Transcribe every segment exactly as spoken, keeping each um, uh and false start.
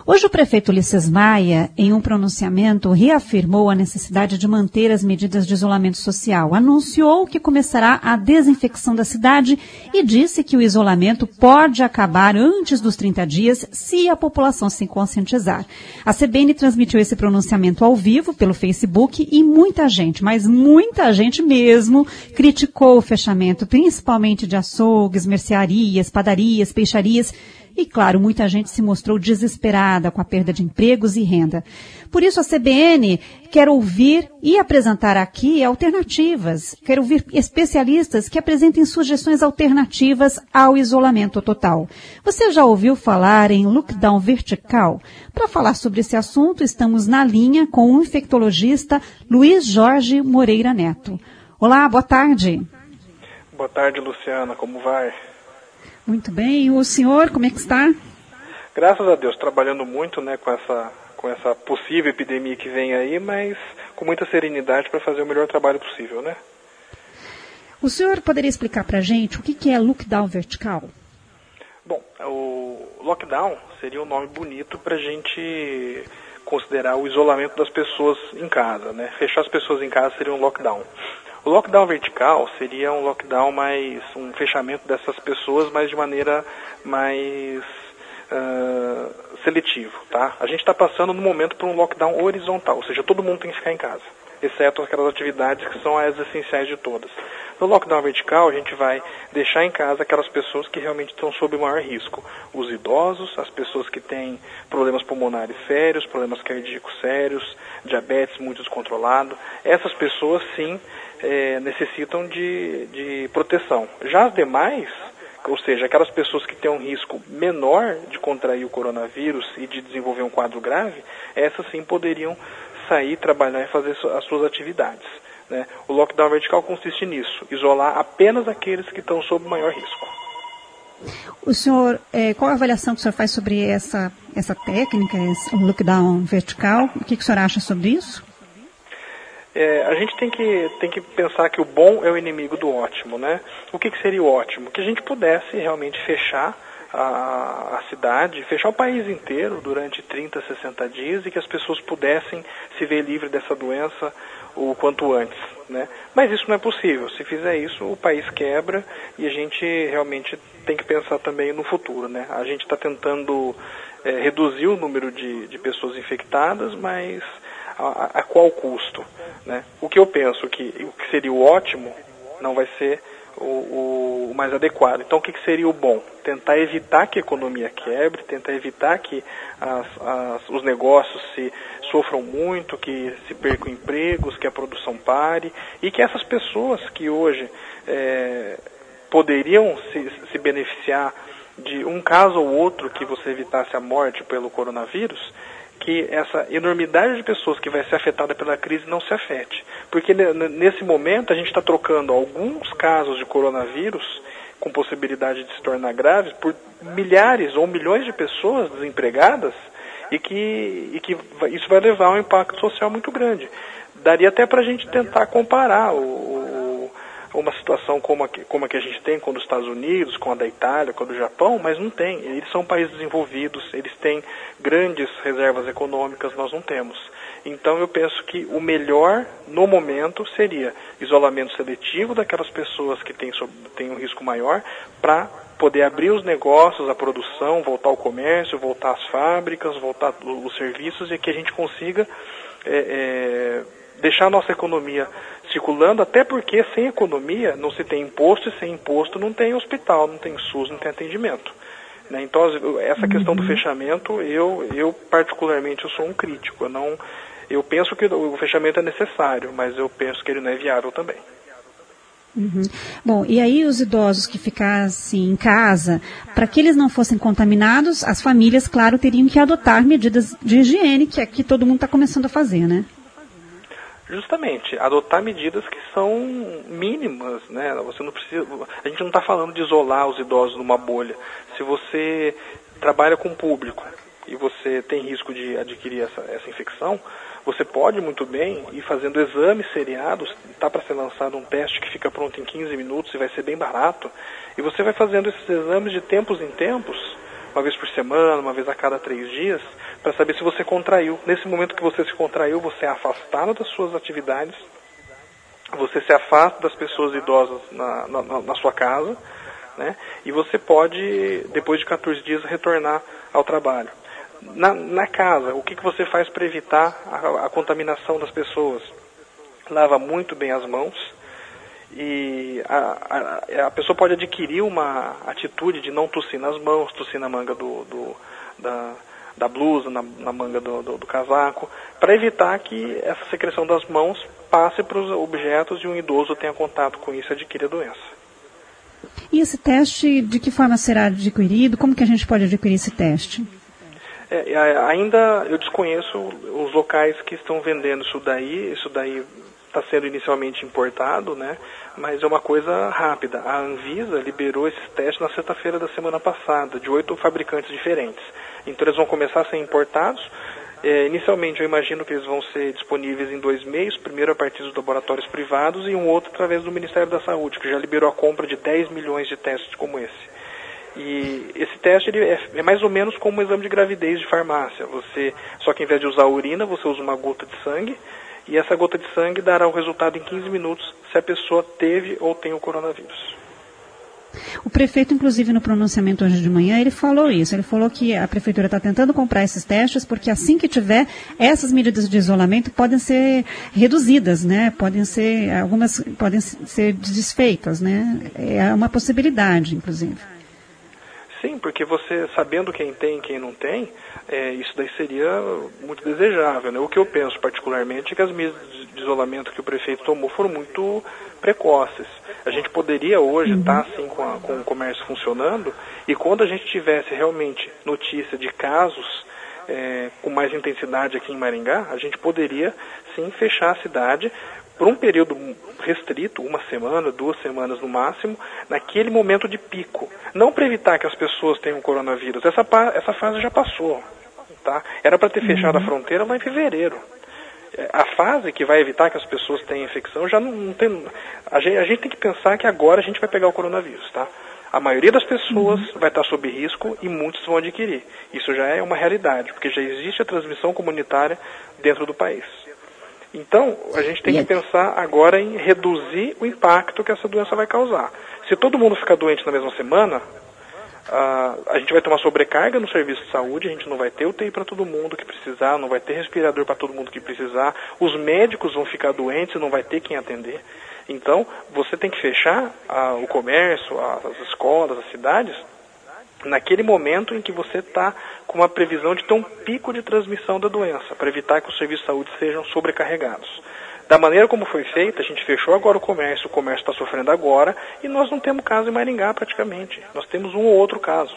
Hoje o prefeito Ulisses Maia, em um pronunciamento, reafirmou a necessidade de manter as medidas de isolamento social. Anunciou que começará a desinfecção da cidade e disse que o isolamento pode acabar antes dos trinta dias se a população se conscientizar. A C B N transmitiu esse pronunciamento ao vivo pelo Facebook e muita gente, mas muita gente mesmo, criticou o fechamento, principalmente de açougues, mercearias, padarias, peixarias. E, claro, muita gente se mostrou desesperada com a perda de empregos e renda. Por isso, a C B N quer ouvir e apresentar aqui alternativas. Quer ouvir especialistas que apresentem sugestões alternativas ao isolamento total. Você já ouviu falar em lockdown vertical? Para falar sobre esse assunto, estamos na linha com o infectologista Luiz Jorge Moreira Neto. Olá, boa tarde. Boa tarde, Luciana. Como vai? Muito bem. E o senhor, como é que está? Graças a Deus, trabalhando muito, né, com essa, com essa possível epidemia que vem aí, mas com muita serenidade para fazer o melhor trabalho possível, né? O senhor poderia explicar para a gente o que, que é lockdown vertical? Bom, o lockdown seria um nome bonito para a gente considerar o isolamento das pessoas em casa, né? Fechar as pessoas em casa seria um lockdown. O lockdown vertical seria um lockdown mais, um fechamento dessas pessoas, mas de maneira mais uh, seletivo, tá? A gente está passando no momento por um lockdown horizontal, ou seja, todo mundo tem que ficar em casa, exceto aquelas atividades que são as essenciais de todas. No lockdown vertical, a gente vai deixar em casa aquelas pessoas que realmente estão sob maior risco. Os idosos, as pessoas que têm problemas pulmonares sérios, problemas cardíacos sérios, diabetes muito descontrolado. Essas pessoas, sim, é, necessitam de, de proteção. Já as demais, ou seja, aquelas pessoas que têm um risco menor de contrair o coronavírus e de desenvolver um quadro grave, essas sim poderiam sair, trabalhar e fazer as suas atividades. Né? O lockdown vertical consiste nisso, isolar apenas aqueles que estão sob maior risco. O senhor, é, qual a avaliação que o senhor faz sobre essa, essa técnica, esse lockdown vertical? O que, que o senhor acha sobre isso? É, a gente tem que, tem que pensar que o bom é o inimigo do ótimo, né? O que, que seria o ótimo? Que a gente pudesse realmente fechar a, a cidade, fechar o país inteiro durante trinta, sessenta dias e que as pessoas pudessem se ver livres dessa doença o quanto antes, né? Mas isso não é possível. Se fizer isso, o país quebra e a gente realmente tem que pensar também no futuro, né? A gente está tentando é, reduzir o número de, de pessoas infectadas, mas a, a qual custo, né? O que eu penso que o que seria o ótimo não vai ser o, o, o mais adequado. Então, o que, que seria o bom? Tentar evitar que a economia quebre, tentar evitar que as, as, os negócios se sofram muito, que se percam empregos, que a produção pare e que essas pessoas que hoje é, poderiam se, se beneficiar de um caso ou outro que você evitasse a morte pelo coronavírus, que essa enormidade de pessoas que vai ser afetada pela crise não se afete. Porque nesse momento a gente está trocando alguns casos de coronavírus com possibilidade de se tornar graves por milhares ou milhões de pessoas desempregadas e que, e que isso vai levar a um impacto social muito grande. Daria até para a gente tentar comparar o, o, uma situação como a, que, como a que a gente tem com a dos Estados Unidos, com a da Itália, com a do Japão, mas não tem. Eles são países desenvolvidos, eles têm grandes reservas econômicas, nós não temos. Então eu penso que o melhor no momento seria isolamento seletivo daquelas pessoas que têm, têm um risco maior para poder abrir os negócios, a produção, voltar ao comércio, voltar às fábricas, voltar os serviços e que a gente consiga é, é, deixar a nossa economia circulando, até porque sem economia não se tem imposto e sem imposto não tem hospital, não tem SUS, não tem atendimento. Né? Então essa questão do fechamento, eu, eu particularmente eu sou um crítico. Eu, não, eu penso que o fechamento é necessário, mas eu penso que ele não é viável também. Uhum. Bom, e aí os idosos que ficassem em casa, para que eles não fossem contaminados, as famílias, claro, teriam que adotar medidas de higiene, que é que todo mundo está começando a fazer, né? Justamente, adotar medidas que são mínimas, né? Você não precisa, a gente não está falando de isolar os idosos numa bolha. Se você trabalha com público e você tem risco de adquirir essa, essa infecção, você pode muito bem ir fazendo exames seriados. Está para ser lançado um teste que fica pronto em quinze minutos e vai ser bem barato. E você vai fazendo esses exames de tempos em tempos uma vez por semana, uma vez a cada três dias, para saber se você contraiu. Nesse momento que você se contraiu, você é afastado das suas atividades, você se afasta das pessoas idosas na, na, na sua casa, né? E você pode, depois de quatorze dias, retornar ao trabalho. Na, na casa, o que, que você faz para evitar a, a contaminação das pessoas? Lava muito bem as mãos e a, a, a pessoa pode adquirir uma atitude de não tossir nas mãos, tossir na manga do, do, da, da blusa, na, na manga do, do, do casaco, para evitar que essa secreção das mãos passe para os objetos e um idoso tenha contato com isso e adquira a doença. E esse teste, de que forma será adquirido? Como que a gente pode adquirir esse teste? É, ainda eu desconheço os locais que estão vendendo isso daí. Isso daí está sendo inicialmente importado, né? Mas é uma coisa rápida. A Anvisa liberou esses testes na sexta-feira da semana passada, de oito fabricantes diferentes. Então eles vão começar a ser importados. É, inicialmente eu imagino que eles vão ser disponíveis em dois meios, primeiro a partir dos laboratórios privados e um outro através do Ministério da Saúde, que já liberou a compra de dez milhões de testes como esse. E esse teste ele é, é mais ou menos como um exame de gravidez de farmácia. Você, só que ao invés de usar a urina, você usa uma gota de sangue, e essa gota de sangue dará o resultado em quinze minutos se a pessoa teve ou tem o coronavírus. O prefeito, inclusive, no pronunciamento hoje de manhã, ele falou isso. Ele falou que a prefeitura está tentando comprar esses testes, porque assim que tiver, essas medidas de isolamento podem ser reduzidas, né? Podem ser, algumas podem ser desfeitas, né? É uma possibilidade, inclusive. Sim, porque você, sabendo quem tem e quem não tem, é, isso daí seria muito desejável, né? O que eu penso particularmente é que as medidas de isolamento que o prefeito tomou foram muito precoces. A gente poderia hoje estar assim com, a, com o comércio funcionando, e quando a gente tivesse realmente notícia de casos é, com mais intensidade aqui em Maringá, a gente poderia sim fechar a cidade por um período restrito, uma semana, duas semanas no máximo, naquele momento de pico. Não para evitar que as pessoas tenham coronavírus, essa, essa fase já passou. Tá? Era para ter fechado a fronteira lá em fevereiro. A fase que vai evitar que as pessoas tenham infecção já não, não tem... A gente, a gente tem que pensar que agora a gente vai pegar o coronavírus, tá? A maioria das pessoas uhum. vai estar sob risco e muitos vão adquirir. Isso já é uma realidade, porque já existe a transmissão comunitária dentro do país. Então, a gente tem que pensar agora em reduzir o impacto que essa doença vai causar. Se todo mundo ficar doente na mesma semana, Uh, a gente vai ter uma sobrecarga no serviço de saúde, a gente não vai ter U T I para todo mundo que precisar, não vai ter respirador para todo mundo que precisar, os médicos vão ficar doentes, não vai ter quem atender. Então, você tem que fechar uh, o comércio, as escolas, as cidades, naquele momento em que você está com uma previsão de ter um pico de transmissão da doença, para evitar que os serviços de saúde sejam sobrecarregados. Da maneira como foi feita, a gente fechou agora o comércio, o comércio está sofrendo agora, e nós não temos caso em Maringá praticamente. Nós temos um ou outro caso.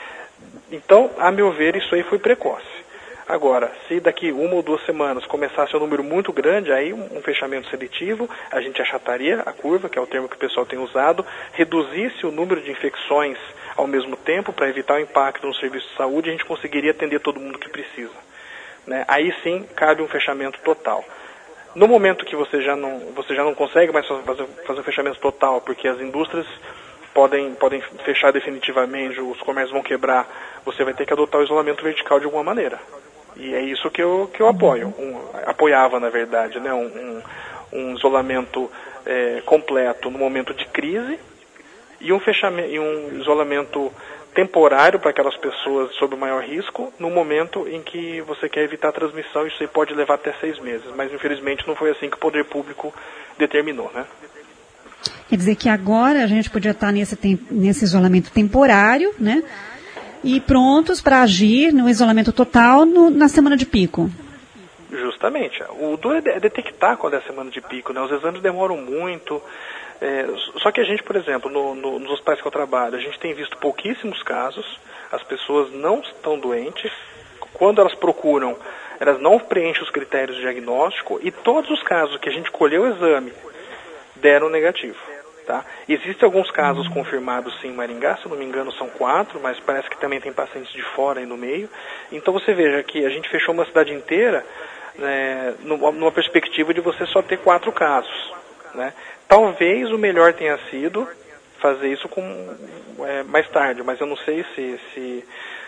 Então, a meu ver, isso aí foi precoce. Agora, se daqui uma ou duas semanas começasse um número muito grande, aí um fechamento seletivo, a gente achataria a curva, que é o termo que o pessoal tem usado, reduzisse o número de infecções ao mesmo tempo, para evitar o impacto no serviço de saúde, a gente conseguiria atender todo mundo que precisa. Né? Aí sim, cabe um fechamento total. No momento que você já não, você já não consegue mais fazer, fazer um fechamento total, porque as indústrias podem, podem fechar definitivamente, os comércios vão quebrar, você vai ter que adotar o isolamento vertical de alguma maneira. E é isso que eu, que eu apoio, um, apoiava na verdade, né? um, um, um isolamento é, completo no momento de crise e um, fechamento, e um isolamento temporário para aquelas pessoas sob maior risco, no momento em que você quer evitar a transmissão. Isso aí pode levar até seis meses, mas infelizmente não foi assim que o poder público determinou, né? Quer dizer que agora a gente podia estar nesse, nesse isolamento temporário, né? E prontos para agir no isolamento total no, na semana de pico. Justamente. O duro é detectar qual é a semana de pico, né? Os exames demoram muito. É, só que a gente, por exemplo, no, no, nos hospitais que eu trabalho, a gente tem visto pouquíssimos casos, as pessoas não estão doentes, quando elas procuram, elas não preenchem os critérios de diagnóstico, e todos os casos que a gente colheu o exame deram negativo. Tá? Existem alguns casos confirmados sim em Maringá, se não me engano são quatro, mas parece que também tem pacientes de fora aí no meio. Então você veja que a gente fechou uma cidade inteira né, numa perspectiva de você só ter quatro casos. Né? Talvez o melhor tenha sido fazer isso com, é, mais tarde, mas eu não sei se, se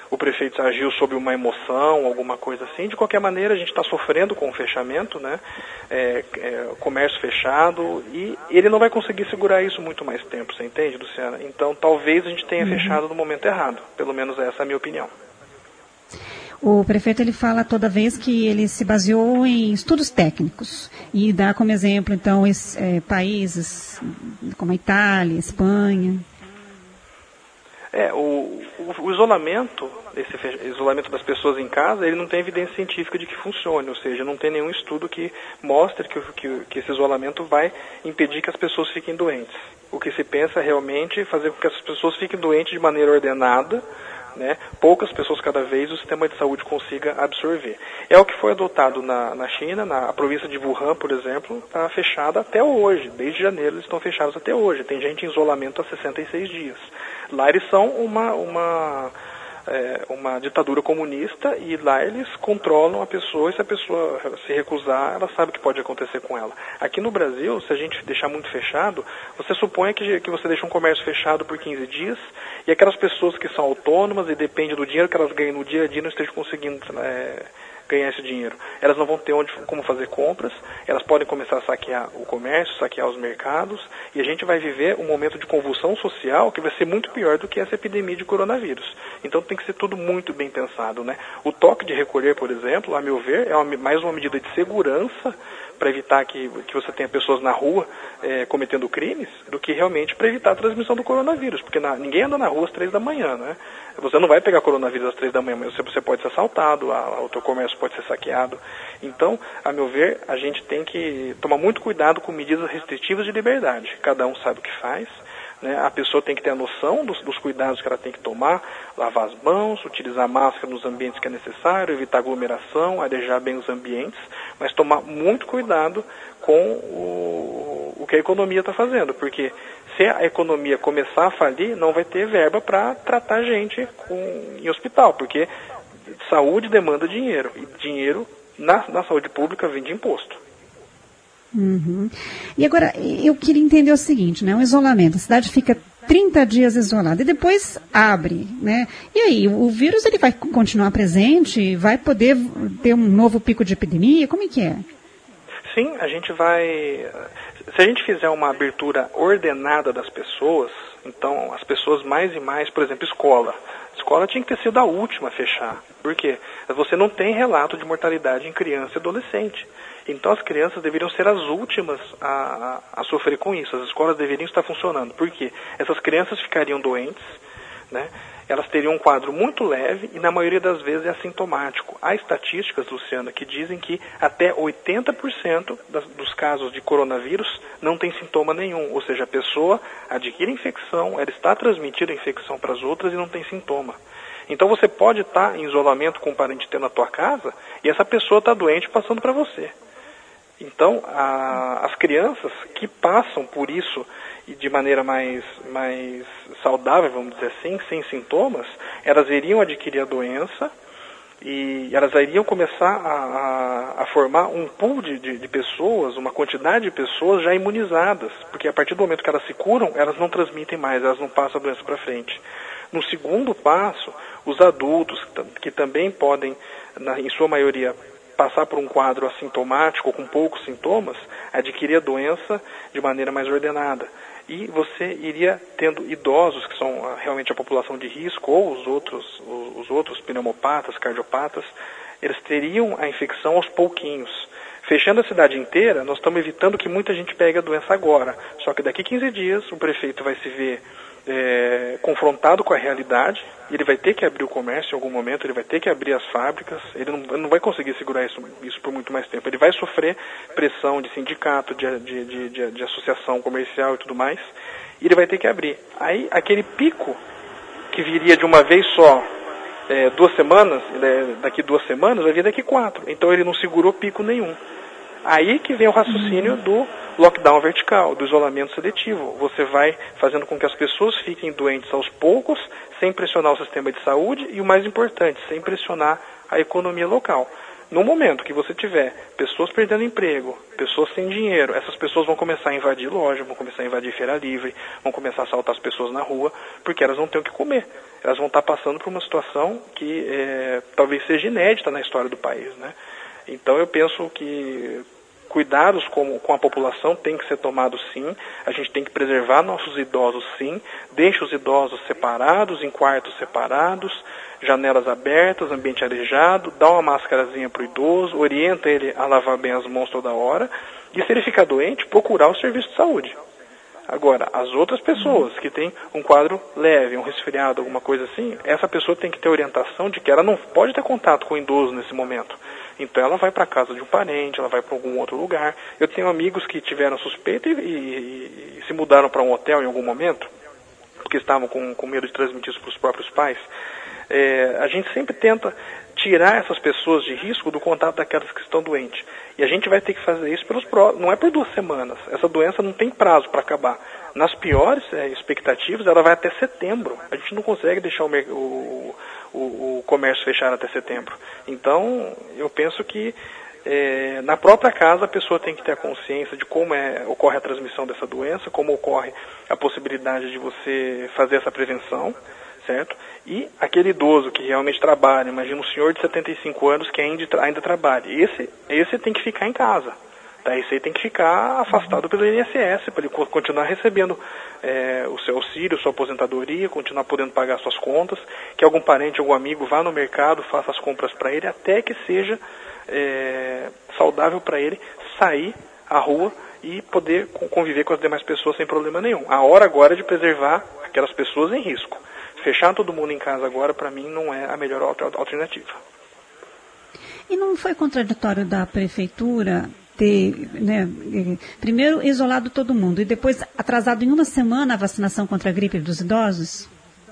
o prefeito agiu sob uma emoção, alguma coisa assim. De qualquer maneira, a gente está sofrendo com o fechamento, né? É, é, comércio fechado, e ele não vai conseguir segurar isso muito mais tempo, você entende, Luciana? Então, talvez a gente tenha uhum. fechado no momento errado. Pelo menos essa é a minha opinião. O prefeito ele fala toda vez que ele se baseou em estudos técnicos e dá como exemplo, então, esse, é, países como a Itália, Espanha. É, o, o, o isolamento, esse fe, isolamento das pessoas em casa, ele não tem evidência científica de que funcione, ou seja, não tem nenhum estudo que mostre que, que, que esse isolamento vai impedir que as pessoas fiquem doentes. O que se pensa é realmente fazer com que as pessoas fiquem doentes de maneira ordenada, né? Poucas pessoas cada vez o sistema de saúde consiga absorver. É o que foi adotado na, na China, na província de Wuhan, por exemplo, está fechada até hoje. Desde janeiro eles estão fechados até hoje. Tem gente em isolamento há sessenta e seis dias. Lá eles são uma, uma, é, uma ditadura comunista e lá eles controlam a pessoa, e se a pessoa se recusar, ela sabe o que pode acontecer com ela. Aqui no Brasil, se a gente deixar muito fechado, você supõe que, que você deixa um comércio fechado por quinze dias e aquelas pessoas que são autônomas e dependem do dinheiro que elas ganham no dia a dia não estejam conseguindo é, ganhar esse dinheiro. Elas não vão ter onde, como fazer compras, elas podem começar a saquear o comércio, saquear os mercados, e a gente vai viver um momento de convulsão social que vai ser muito pior do que essa epidemia de coronavírus. Então tem que ser tudo muito bem pensado, né? O toque de recolher, por exemplo, a meu ver, é uma, mais uma medida de segurança para evitar que, que você tenha pessoas na rua é, cometendo crimes, do que realmente para evitar a transmissão do coronavírus, porque na, ninguém anda na rua às três da manhã, né? Você não vai pegar coronavírus às três da manhã, mas você, você pode ser assaltado, a, a, o teu comércio pode ser saqueado. Então, a meu ver, a gente tem que tomar muito cuidado com medidas restritivas de liberdade. Cada um sabe o que faz, né? A pessoa tem que ter a noção dos, dos cuidados que ela tem que tomar, lavar as mãos, utilizar máscara nos ambientes que é necessário, evitar aglomeração, arejar bem os ambientes, mas tomar muito cuidado com o, o que a economia está fazendo, porque se a economia começar a falir, não vai ter verba para tratar gente com, em hospital, porque saúde demanda dinheiro, e dinheiro na, na saúde pública vem de imposto. Uhum. E agora, eu queria entender o seguinte, né? Um isolamento, a cidade fica trinta dias isolada e depois abre, né? E aí, o vírus ele vai continuar presente? Vai poder ter um novo pico de epidemia? Como é que é? Sim, a gente vai... Se a gente fizer uma abertura ordenada das pessoas, então as pessoas mais e mais, por exemplo, escola. A escola tinha que ter sido a última a fechar. Por quê? Você não tem relato de mortalidade em criança e adolescente. Então as crianças deveriam ser as últimas a, a, a sofrer com isso. As escolas deveriam estar funcionando. Por quê? Essas crianças ficariam doentes, né? Elas teriam um quadro muito leve e na maioria das vezes é assintomático. Há estatísticas, Luciana, que dizem que até oitenta por cento das, dos casos de coronavírus não tem sintoma nenhum. Ou seja, a pessoa adquire infecção, ela está transmitindo a infecção para as outras e não tem sintoma. Então você pode estar em isolamento com um parente teu na tua casa e essa pessoa está doente passando para você. Então, a, as crianças que passam por isso e de maneira mais, mais saudável, vamos dizer assim, sem sintomas, elas iriam adquirir a doença e elas iriam começar a, a, a formar um pool de, de, de pessoas, uma quantidade de pessoas já imunizadas, porque a partir do momento que elas se curam, elas não transmitem mais, elas não passam a doença para frente. No segundo passo, os adultos, que também podem, na, em sua maioria, passar por um quadro assintomático, com poucos sintomas, adquirir a doença de maneira mais ordenada. E você iria tendo idosos, que são realmente a população de risco, ou os outros, os outros pneumopatas, cardiopatas, eles teriam a infecção aos pouquinhos. Fechando a cidade inteira, nós estamos evitando que muita gente pegue a doença agora. Só que daqui a quinze dias, o prefeito vai se ver É, confrontado com a realidade, ele vai ter que abrir o comércio em algum momento, ele vai ter que abrir as fábricas, ele não, ele não vai conseguir segurar isso, isso por muito mais tempo. Ele vai sofrer pressão de sindicato, de, de, de, de, de associação comercial e tudo mais, e ele vai ter que abrir. Aí, aquele pico que viria de uma vez só, é, duas semanas, daqui duas semanas, vai vir daqui quatro. Então ele não segurou pico nenhum. Aí que vem o raciocínio do lockdown vertical, do isolamento seletivo. Você vai fazendo com que as pessoas fiquem doentes aos poucos, sem pressionar o sistema de saúde e, o mais importante, sem pressionar a economia local. No momento que você tiver pessoas perdendo emprego, pessoas sem dinheiro, essas pessoas vão começar a invadir loja, vão começar a invadir feira livre, vão começar a assaltar as pessoas na rua, porque elas não têm o que comer. Elas vão estar passando por uma situação que é, talvez seja inédita na história do país, né? Então eu penso que cuidados com, com a população tem que ser tomados sim, a gente tem que preservar nossos idosos sim, deixa os idosos separados, em quartos separados, janelas abertas, ambiente arejado, dá uma máscarazinha para o idoso, orienta ele a lavar bem as mãos toda hora, e se ele ficar doente, procurar o serviço de saúde. Agora, as outras pessoas que têm um quadro leve, um resfriado, alguma coisa assim, essa pessoa tem que ter orientação de que ela não pode ter contato com o idoso nesse momento. Então ela vai para a casa de um parente, ela vai para algum outro lugar. Eu tenho amigos que tiveram suspeita e, e, e se mudaram para um hotel em algum momento, porque estavam com, com medo de transmitir isso para os próprios pais. É, a gente sempre tenta tirar essas pessoas de risco do contato daquelas que estão doentes. E a gente vai ter que fazer isso pelos próximos, não é por duas semanas. Essa doença não tem prazo para acabar. Nas piores é, expectativas, ela vai até setembro. A gente não consegue deixar o, o, o, o comércio fechado até setembro. Então, eu penso que é, na própria casa a pessoa tem que ter a consciência de como é, ocorre a transmissão dessa doença, como ocorre a possibilidade de você fazer essa prevenção, certo? E aquele idoso que realmente trabalha, imagina um senhor de setenta e cinco anos que ainda, ainda trabalha, esse, esse tem que ficar em casa, tá? Esse aí tem que ficar afastado pelo I N S S, para ele continuar recebendo é, o seu auxílio, sua aposentadoria, continuar podendo pagar suas contas, que algum parente, algum amigo vá no mercado, faça as compras para ele, até que seja é, saudável para ele sair à rua e poder conviver com as demais pessoas sem problema nenhum. A hora agora é de preservar aquelas pessoas em risco. Fechar todo mundo em casa agora, para mim, não é a melhor alternativa. E não foi contraditório da prefeitura ter, né, primeiro isolado todo mundo e depois atrasado em uma semana a vacinação contra a gripe dos idosos?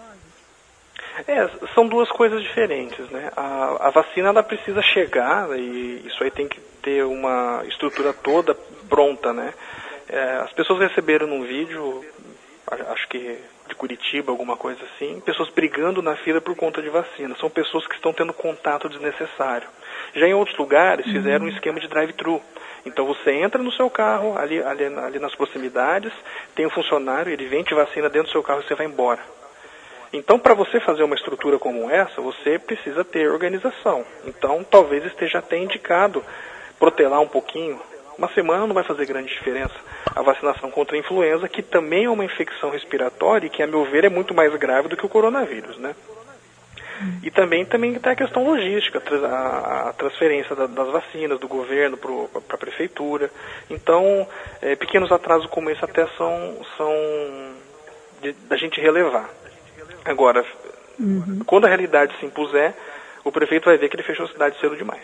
É, são duas coisas diferentes, né? A, a vacina, ela precisa chegar e isso aí tem que ter uma estrutura toda pronta, né? É, as pessoas receberam num vídeo, acho que de Curitiba, alguma coisa assim, pessoas brigando na fila por conta de vacina. São pessoas que estão tendo contato desnecessário. Já em outros lugares fizeram um esquema de drive-thru. Então você entra no seu carro, ali, ali, ali nas proximidades, tem um funcionário, ele vem, te vacina dentro do seu carro e você vai embora. Então, para você fazer uma estrutura como essa, você precisa ter organização. Então, talvez esteja até indicado protelar um pouquinho. Uma semana não vai fazer grande diferença. A vacinação contra a influenza, que também é uma infecção respiratória e que, a meu ver, é muito mais grave do que o coronavírus, né? E também, também tem a questão logística, a, a transferência da, das vacinas do governo para a prefeitura. Então, é, pequenos atrasos como esse até são, são de, da gente relevar. Agora, uhum. quando a realidade se impuser, o prefeito vai ver que ele fechou a cidade cedo demais.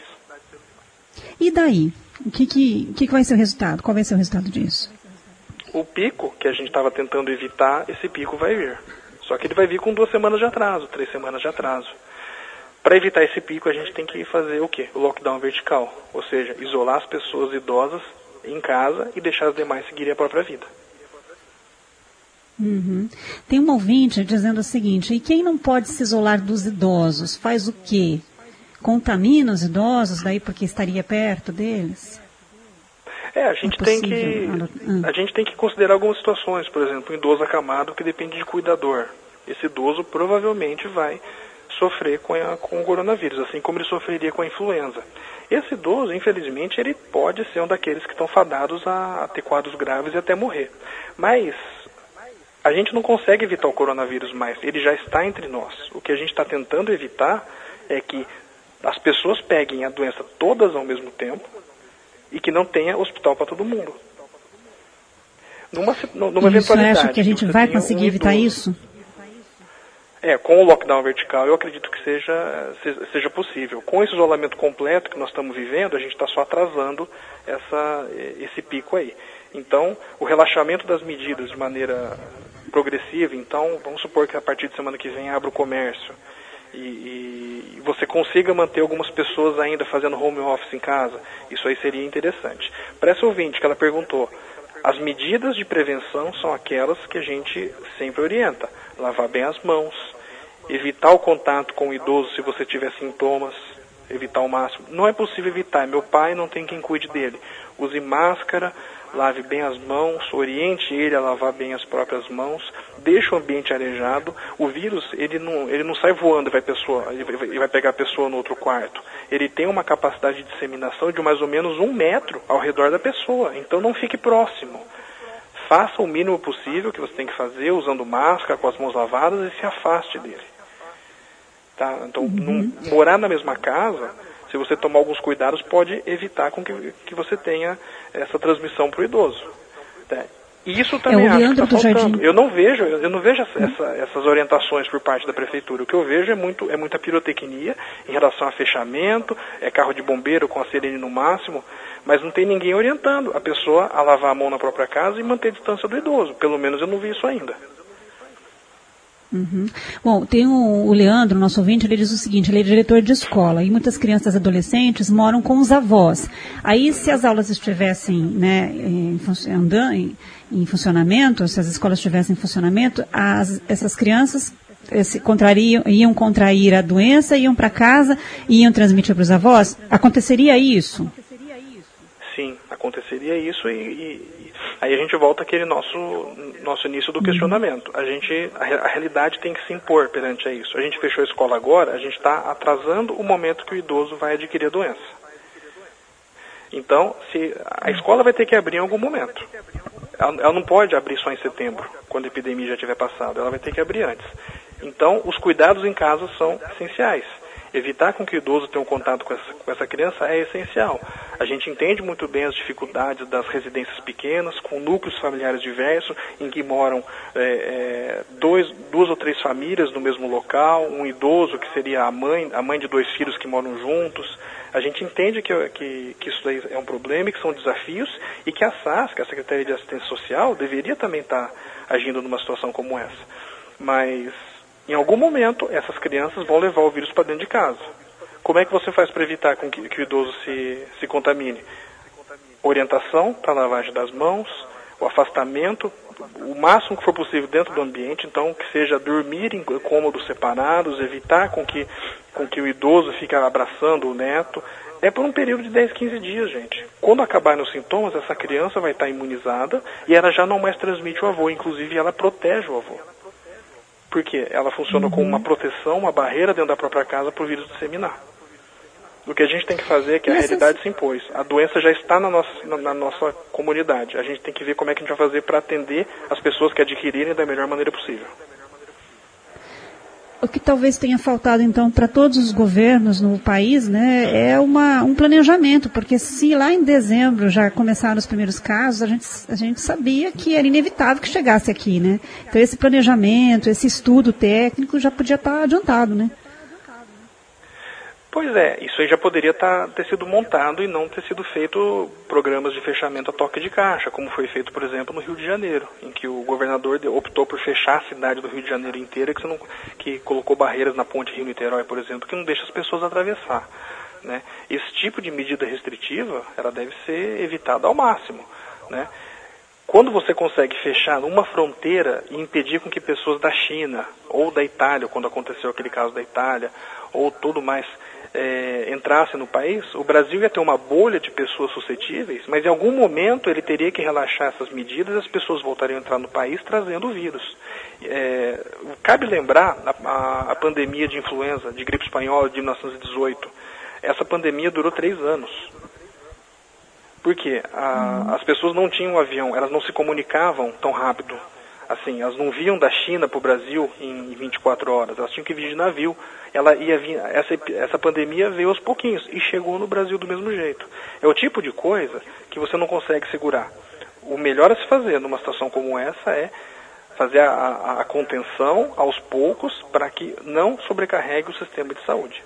E daí? O que, que, que vai ser o resultado? Qual vai ser o resultado disso? O pico que a gente estava tentando evitar, esse pico vai vir. Só que ele vai vir com duas semanas de atraso, três semanas de atraso. Para evitar esse pico, a gente tem que fazer o quê? O lockdown vertical. Ou seja, isolar as pessoas idosas em casa e deixar as demais seguirem a própria vida. Uhum. Tem um ouvinte dizendo o seguinte: e quem não pode se isolar dos idosos, faz o quê? Contamina os idosos daí porque estaria perto deles? É, a gente, é tem que, a gente tem que considerar algumas situações. Por exemplo, um idoso acamado que depende de cuidador. Esse idoso provavelmente vai sofrer com, a, com o coronavírus, assim como ele sofreria com a influenza. Esse idoso, infelizmente, ele pode ser um daqueles que estão fadados a, a ter quadros graves e até morrer. Mas a gente não consegue evitar o coronavírus mais, ele já está entre nós. O que a gente está tentando evitar é que as pessoas peguem a doença todas ao mesmo tempo e que não tenha hospital para todo mundo. Numa, numa eventualidade... Você acha que a gente vai conseguir um evitar isso? É, com o lockdown vertical eu acredito que seja, seja possível. Com esse isolamento completo que nós estamos vivendo, a gente está só atrasando essa, esse pico aí. Então, o relaxamento das medidas de maneira progressiva, então, vamos supor que a partir de semana que vem abra o comércio e, e você consiga manter algumas pessoas ainda fazendo home office em casa, isso aí seria interessante. Para essa ouvinte que ela perguntou, as medidas de prevenção são aquelas que a gente sempre orienta. Lavar bem as mãos, evitar o contato com o idoso se você tiver sintomas, evitar ao máximo. Não é possível evitar, meu pai não tem quem cuide dele. Use máscara, lave bem as mãos, oriente ele a lavar bem as próprias mãos, deixe o ambiente arejado. O vírus, ele não, ele não sai voando e vai, pessoa, ele vai, ele vai pegar a pessoa no outro quarto. Ele tem uma capacidade de disseminação de mais ou menos um metro ao redor da pessoa, então não fique próximo. Faça o mínimo possível que você tem que fazer, usando máscara, com as mãos lavadas, e se afaste dele. Tá? Então, uhum. não, morar na mesma casa, se você tomar alguns cuidados, pode evitar com que, que você tenha essa transmissão para o idoso. Tá? Isso também é, acho que está faltando. Eu não vejo, eu não vejo essa, essa, essas orientações por parte da prefeitura. O que eu vejo é, muito, é muita pirotecnia em relação a fechamento, é carro de bombeiro com a sirene no máximo, mas não tem ninguém orientando a pessoa a lavar a mão na própria casa e manter a distância do idoso. Pelo menos eu não vi isso ainda. Uhum. Bom, tem o, o Leandro, nosso ouvinte, ele diz o seguinte: ele é diretor de escola e muitas crianças e adolescentes moram com os avós. Aí, se as aulas estivessem, né, em, andando, em, em funcionamento, se as escolas estivessem em funcionamento, as, essas crianças esse, contrariam, iam contrair a doença, iam para casa e iam transmitir para os avós? Aconteceria isso? Sim, aconteceria isso e... e... Aí a gente volta àquele nosso, nosso início do questionamento. A, gente, a, a realidade tem que se impor perante a isso. A gente fechou a escola agora, a gente está atrasando o momento que o idoso vai adquirir a doença. Então, se, a escola vai ter que abrir em algum momento. Ela, ela não pode abrir só em setembro, quando a epidemia já tiver passado. Ela vai ter que abrir antes. Então, os cuidados em casa são essenciais. Evitar com que o idoso tenha um contato com essa, com essa criança é essencial. A gente entende muito bem as dificuldades das residências pequenas, com núcleos familiares diversos, em que moram é, é, dois, duas ou três famílias no mesmo local, um idoso que seria a mãe, a mãe de dois filhos que moram juntos. A gente entende que, que, que isso daí é um problema e que são desafios, e que a SASC, a Secretaria de Assistência Social, deveria também estar agindo numa situação como essa. Mas... em algum momento, essas crianças vão levar o vírus para dentro de casa. Como é que você faz para evitar com que, que o idoso se, se contamine? Orientação para a lavagem das mãos, o afastamento, o máximo que for possível dentro do ambiente, então que seja dormir em cômodos separados, evitar com que, com que o idoso fique abraçando o neto. É por um período de dez, quinze dias, gente. Quando acabarem os sintomas, essa criança vai estar imunizada e ela já não mais transmite o avô, inclusive ela protege o avô. Porque ela funciona uhum. como uma proteção, uma barreira dentro da própria casa para o vírus disseminar. O que a gente tem que fazer é que a Essas... realidade se impôs. A doença já está na nossa, na, na nossa comunidade. A gente tem que ver como é que a gente vai fazer para atender as pessoas que adquirirem da melhor maneira possível. O que talvez tenha faltado, então, para todos os governos no país, né, é uma, um planejamento, porque se lá em dezembro já começaram os primeiros casos, a gente, a gente sabia que era inevitável que chegasse aqui, né? Então esse planejamento, esse estudo técnico já podia estar adiantado, né? Pois é, isso aí já poderia tá, ter sido montado e não ter sido feito programas de fechamento a toque de caixa, como foi feito, por exemplo, no Rio de Janeiro, em que o governador optou por fechar a cidade do Rio de Janeiro inteira, que, você não, que colocou barreiras na ponte Rio-Niterói, por exemplo, que não deixa as pessoas atravessar. Né? Esse tipo de medida restritiva, ela deve ser evitada ao máximo. Né? Quando você consegue fechar uma fronteira e impedir com que pessoas da China, ou da Itália, quando aconteceu aquele caso da Itália, ou tudo mais, É, entrasse no país, o Brasil ia ter uma bolha de pessoas suscetíveis, mas em algum momento ele teria que relaxar essas medidas e as pessoas voltariam a entrar no país trazendo o vírus. É, cabe lembrar a, a, a pandemia de influenza, de gripe espanhola de mil novecentos e dezoito. Essa pandemia durou três anos. Por quê? A, as pessoas não tinham avião, elas não se comunicavam tão rápido. Assim, elas não vinham da China para o Brasil em vinte e quatro horas, elas tinham que vir de navio. Ela ia vir, essa, essa pandemia veio aos pouquinhos e chegou no Brasil do mesmo jeito. É o tipo de coisa que você não consegue segurar. O melhor a se fazer numa situação como essa é fazer a, a, a contenção aos poucos para que não sobrecarregue o sistema de saúde.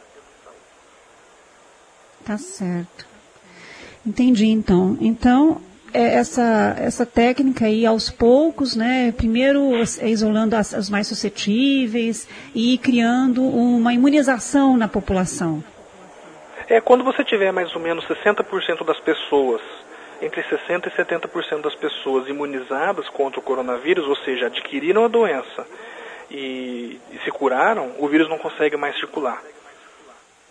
Tá certo. Entendi, então. Então... Essa, essa técnica aí aos poucos, né, primeiro isolando as, os mais suscetíveis e criando uma imunização na população. É, quando você tiver mais ou menos sessenta por cento das pessoas, entre sessenta por cento e setenta por cento das pessoas imunizadas contra o coronavírus, ou seja, adquiriram a doença e, e se curaram, o vírus não consegue mais circular.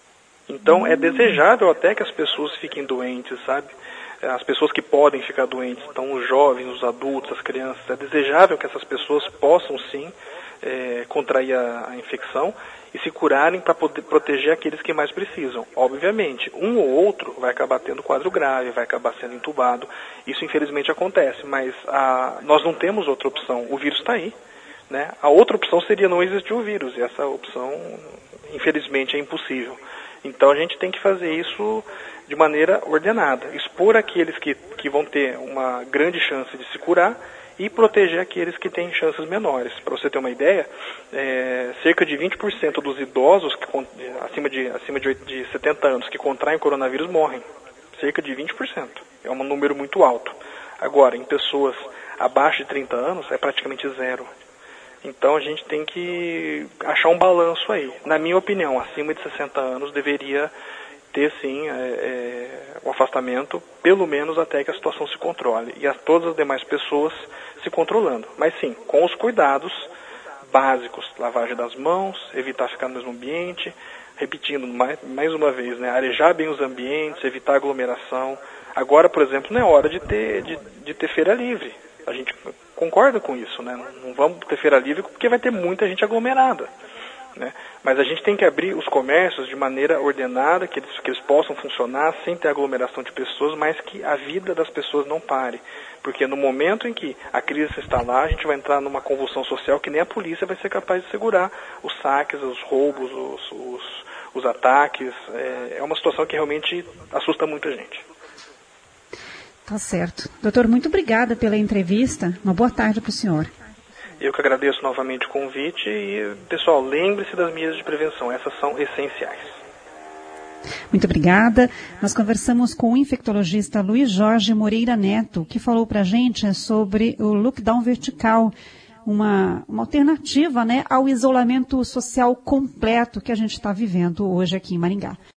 Então é desejável até que as pessoas fiquem doentes, sabe? As pessoas que podem ficar doentes, então os jovens, os adultos, as crianças, é desejável que essas pessoas possam sim é, contrair a, a infecção e se curarem para poder proteger aqueles que mais precisam. Obviamente, um ou outro vai acabar tendo quadro grave, vai acabar sendo entubado. Isso infelizmente acontece, mas a, nós não temos outra opção. O vírus está aí, né? A outra opção seria não existir o vírus, e essa opção infelizmente é impossível. Então a gente tem que fazer isso de maneira ordenada, expor aqueles que, que vão ter uma grande chance de se curar e proteger aqueles que têm chances menores. Para você ter uma ideia, é, cerca de vinte por cento dos idosos que, acima, de, acima de, de setenta anos que contraem o coronavírus morrem. Cerca de vinte por cento. É um número muito alto. Agora, em pessoas abaixo de trinta anos, é praticamente zero. Então a gente tem que achar um balanço aí. Na minha opinião, acima de sessenta anos deveria ter sim é, é, o afastamento, pelo menos até que a situação se controle. E a todas as demais pessoas se controlando. Mas sim, com os cuidados básicos, lavagem das mãos, evitar ficar no mesmo ambiente, repetindo mais, mais uma vez, né, arejar bem os ambientes, evitar aglomeração. Agora, por exemplo, não é hora de ter, de, de ter feira livre. A gente concorda com isso, né? Não vamos ter feira livre porque vai ter muita gente aglomerada, né? Mas a gente tem que abrir os comércios de maneira ordenada, que eles, que eles possam funcionar sem ter aglomeração de pessoas, mas que a vida das pessoas não pare. Porque no momento em que a crise se instalar, a gente vai entrar numa convulsão social que nem a polícia vai ser capaz de segurar os saques, os roubos, os, os, os ataques. É, é uma situação que realmente assusta muita gente. Tá certo. Doutor, muito obrigada pela entrevista. Uma boa tarde para o senhor. Eu que agradeço novamente o convite e, pessoal, lembre-se das medidas de prevenção. Essas são essenciais. Muito obrigada. Nós conversamos com o infectologista Luiz Jorge Moreira Neto, que falou para a gente sobre o lockdown vertical, uma, uma alternativa, né, ao isolamento social completo que a gente está vivendo hoje aqui em Maringá.